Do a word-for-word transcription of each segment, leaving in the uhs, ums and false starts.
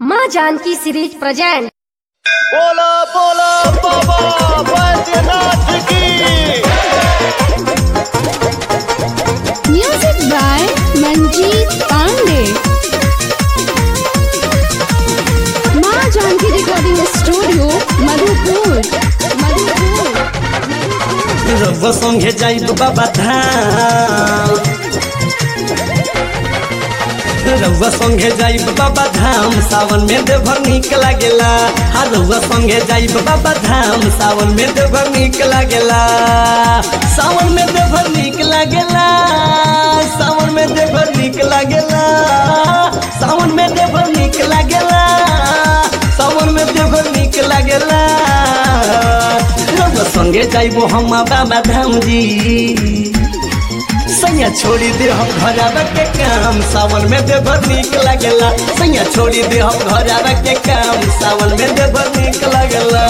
माँ Janaki series present. बोला बोला बाबा बैद्यनाथ की। Music by Manjeet Pandey. माँ जानकी रिकॉर्डिंग स्टूडियो मधुपुर मधुपुर रउआ संगे जाइब बाबा धाम, रउआ संगे जाइब बाबा धाम, सावन में देवघर निक लागेला। हाँ रउआ संगे जाइब बाबा धाम, सावन में देवघर निक लागेला। सावन में देवघर निक लागेला, सावन में देवघर निक लागेला, सावन में देवघर निक लागेला, सावन में देवघर निक लागेला। रउआ संगे जाइबो हम बाबा धाम जी, सैया छोड़ी दे हम घर आवे के काम, सावन में देवघर निक लागेला। सैया छोड़ी दे हम घर आवे के काम, सावन में देवघर निक लागेला।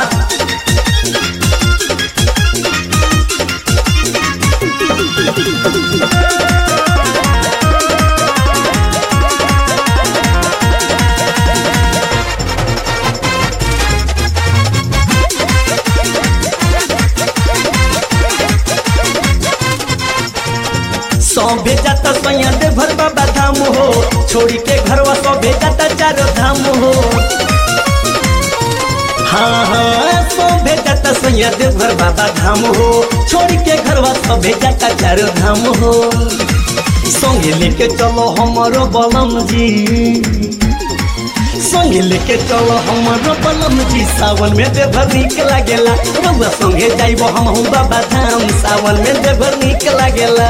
सौ भेजाता सैया देवघर बाबा धाम हो, छोड़ी के घरवा सौ भेजाता चारो धाम हो। हाँ हाँ सौ भेजाता सैया देवघर बाबा धाम हो, छोड़ी के घरवा सौ भेजाता चारो धाम हो। संगे लेके चलो हमारो बलम जी, संगे लेके चलो हमारो बलम जी, सावन में देवघर निक लागेला। रउआ संगे जाइबो हमहू बाबा धाम, सावन में देवघर निक लागेला।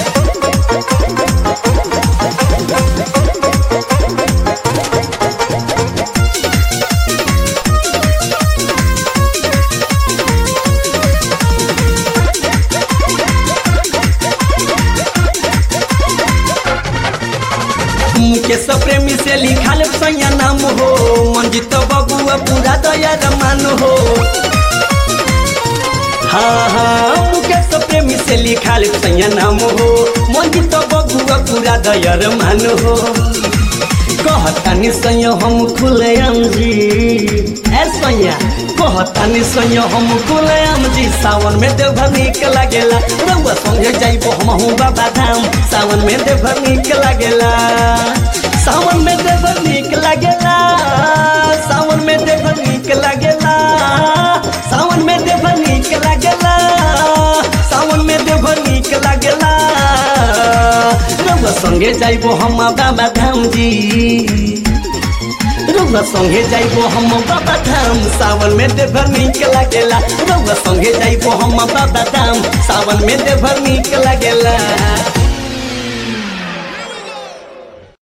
मुकेश प्रेमी से लिखल सैया नाम हो, मंजित बबुआ पूरा दया रमान हो। हाँ हाँ मुकेश प्रेमी से लिखल सैया नाम हो, मंजित बबुआ पूरा दया रमान हो। कहतानी सैया हम खुलेआम जी, ए सैया कहतानी सैया हम खुलेआम जी, सावन में देवघर निक लागेला। रउआ संगे जाइबो हमहू बाबा धाम, सावन में देवघर निक लागेला। सावन में देवघर निक लागेला, सावन में देवघर निक लागेला, सावन में देवघर निक लागेला, सावन में देवघर निक लागेला। रउआ संगे जाइबो हम बाबा धाम जी, रउआ संगे जाइबो हम बाबा धाम, सावन में देवघर निक लागेला। रउआ संगे जाइबो हम बाबा धाम, सावन में देवघर निक लागेला।